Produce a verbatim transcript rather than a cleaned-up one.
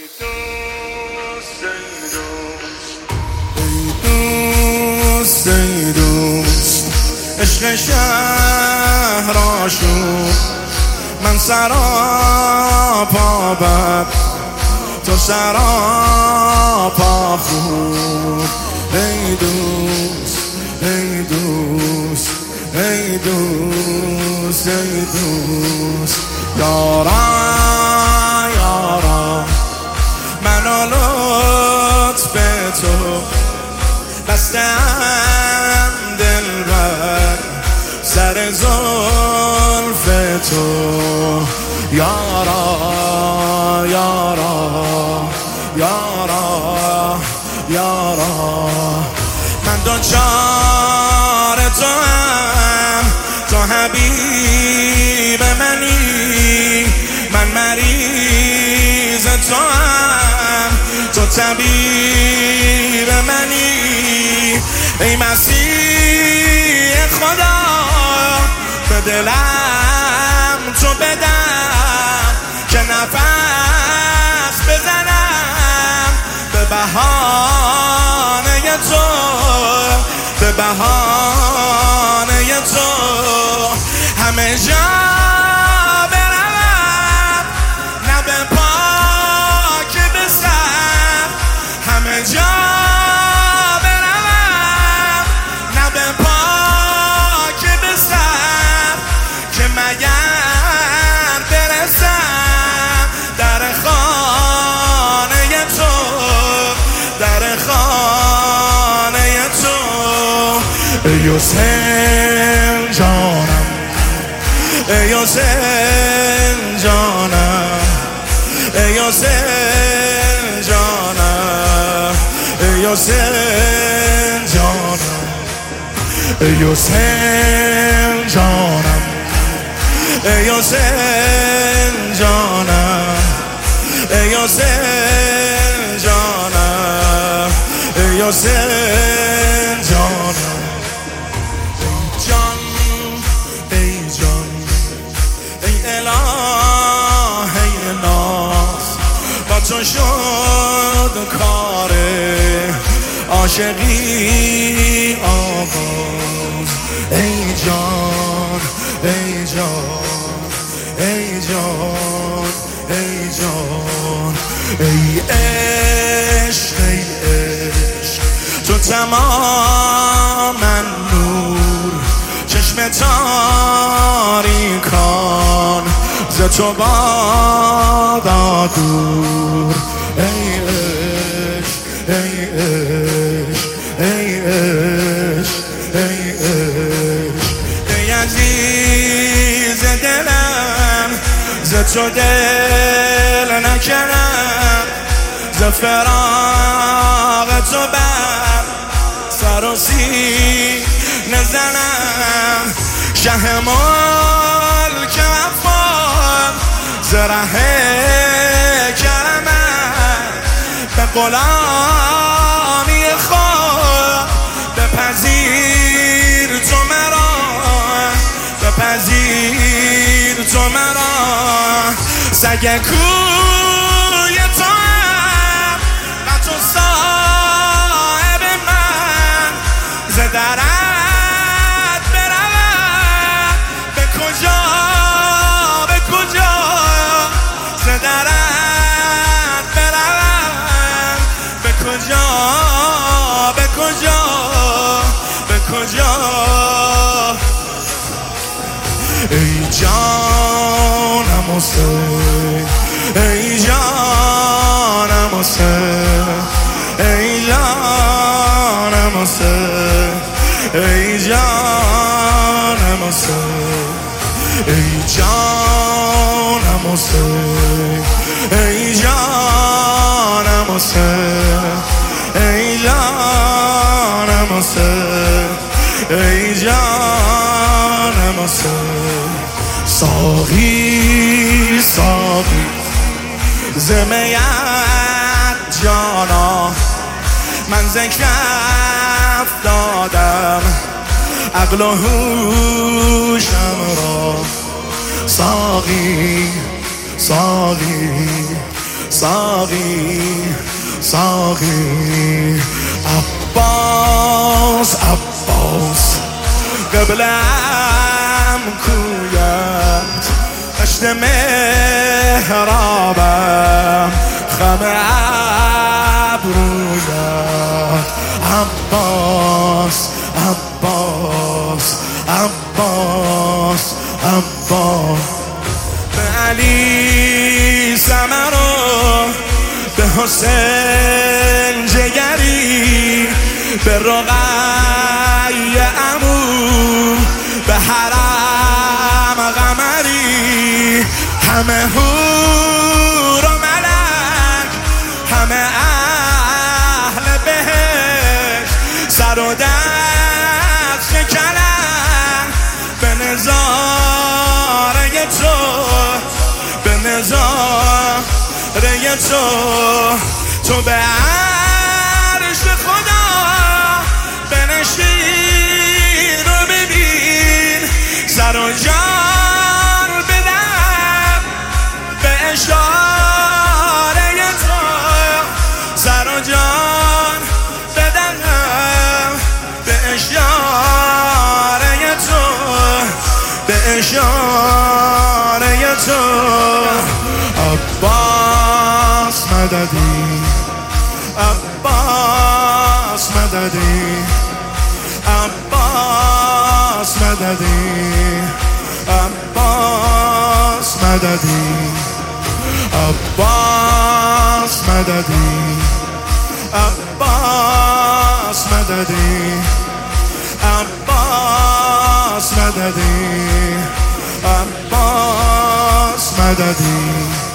دوست ای دوست عشق شهر آشوب من سراپا بد تو سراپا خوب ای دوست ای دوست ای دوست ای دوست یارا یارا منو لطف تو بستم دلبر سر زلف تو یارا یارا یارا یارا من دوچار تو هم تو حبیب منی من مریض تو هم تو طبیب منی ای مسیح خدا به دلم تو بدم که نفس بزنم به بهانه تو به بهانه تو همه جا برم نه به پاک بسر همه جا برم نه به پاک بسر که مگر برسم در خانه تو در خانه تو ای حسین جانم ای حسین جانم ای حسین جانم ای حسین جانم ای حسین جانم ای حسین جانم ای حسین جانم ای حسین جانم تو شد کار عاشقی آغاز ای جان ای جان ای جان ای جان ای عشق ای عشق تو تمام نور چشم تاریکان ز تو بادا دور ای عشق ای عشق ای عشق ای عشق ای عزیز دلم ز تو دل نکنم ز فراق تو بر سر و سینه زنم شه ملک وفا ز ره کرمت به غلامی خود بپذیر تو مرا بپذیر تو مرا سگ کوی تو هم و تو صاحب من ز درت برم به کجا به کجا ز درت برم به کجا به کجا به کجا ای جانم حسین ای جانم حسین ای جانم حسین ای جانم حسین ای جانم حسین ای جانم حسین ای جانم حسین ای جانم حسین ساقی ساقی ز میت جانا من ز کف دادم عقل و هوشم را ساقی ساقی ساقی ساقی عباس عباس قبلم کویت دشت مهرابم خم ابرویت عباس عباس عباس عباس به علی ثمرو به حسین جگری به رقیه عمو به حرم قمری همه حور و ملک همه اهل بهشت سر و دست شکنن به نظاره تو به نظاره تو تو به عرش خدا بنشین و ببین سر و جان بدم به اشاره تو سر و جان بدم به اشاره تو به اشاره تو عباس مددی عباس مددی عباس مددی عباس مددی عباس مددی عباس مددی عباس مددی عباس مددی